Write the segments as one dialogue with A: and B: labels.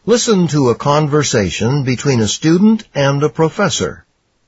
A: Listen to a conversation between a student and a professor.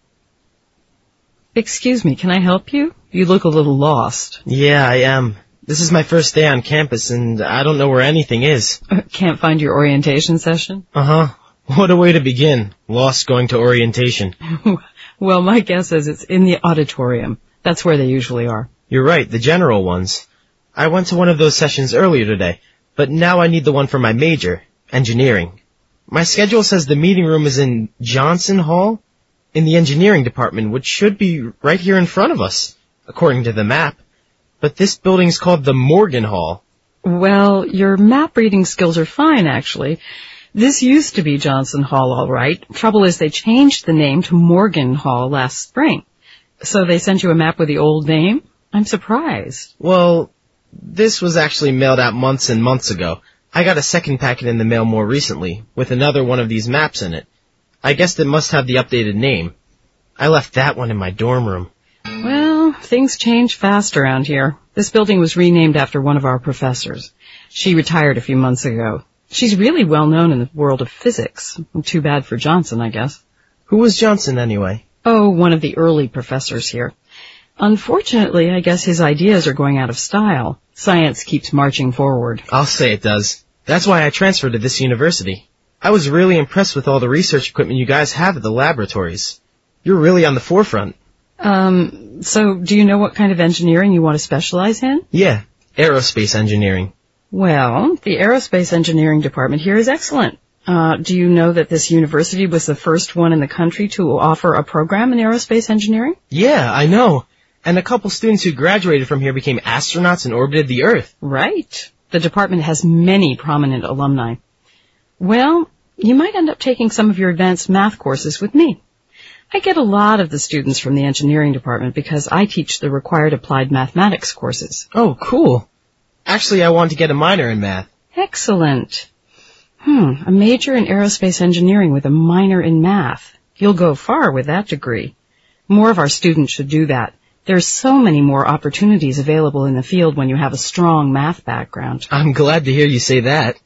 B: Excuse me, can I help you? You look a little lost.
C: Yeah, I am. This is my first day on campus, and I don't know where anything is.
B: Can't find your orientation session?
C: Uh-huh. What a way to begin. Lost going to orientation.
B: Well, my guess is it's in the auditorium. That's where they usually are.
C: You're right, the general ones. I went to one of those sessions earlier today, but now I need the one for my major, engineering. My schedule says the meeting room is in Johnson Hall, in the engineering department, which should be right here in front of us, according to the map. But this building's called the Morgan Hall.
B: Well, your map reading skills are fine, actually. This used to be Johnson Hall, all right. Trouble is they changed the name to Morgan Hall last spring. So they sent you a map with the old name? I'm surprised.
C: Well, this was actually mailed out months and months ago. I got a second packet in the mail more recently, with another one of these maps in it. I guess it must have the updated name. I left that one in my dorm room.
B: Well, things change fast around here. This building was renamed after one of our professors. She retired a few months ago. She's really well known in the world of physics. Too bad for Johnson, I guess.
C: Who was Johnson, anyway?
B: Oh, one of the early professors here. Unfortunately, I guess his ideas are going out of style. Science keeps marching forward.
C: I'll say it does. That's why I transferred to this university. I was really impressed with all the research equipment you guys have at the laboratories. You're really on the forefront.
B: So do you know what kind of engineering you want to specialize in?
C: Yeah, aerospace engineering.
B: Well, the aerospace engineering department here is excellent. Do you know that this university was the first one in the country to offer a program in aerospace engineering?
C: Yeah, I know. And a couple students who graduated from here became astronauts and orbited the Earth.
B: Right. The department has many prominent alumni. Well, you might end up taking some of your advanced math courses with me. I get a lot of the students from the engineering department because I teach the required applied mathematics courses.
C: Oh, cool. Actually, I want to get a minor in math.
B: Excellent. A major in aerospace engineering with a minor in math. You'll go far with that degree. More of our students should do that. There's so many more opportunities available in the field when you have a strong math background.
C: I'm glad to hear you say that.